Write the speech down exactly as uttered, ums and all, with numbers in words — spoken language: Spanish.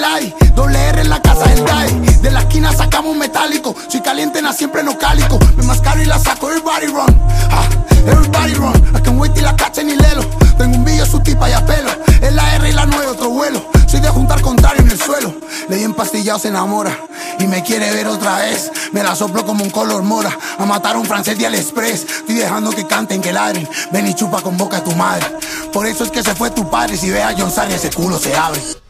light, doble R en la casa del D I. De la esquina sacamos metálico, soy caliente, na siempre no cálico. Me mascaro y la saco, everybody run, ah, everybody run. I can wait till la cachen y lelo. Tengo un billo, su tipa y a pelo. Es la R y la nueve, otro vuelo. Soy de juntar contrario en el suelo. Le di empastillado, se enamora y me quiere ver otra vez. Me la soplo como un color mora. A matar a un francés de Aliexpress. Estoy dejando que canten, que ladren. Ven y chupa con boca a tu madre. Por eso es que se fue tu padre. Si ve a John Sarri, ese culo se abre.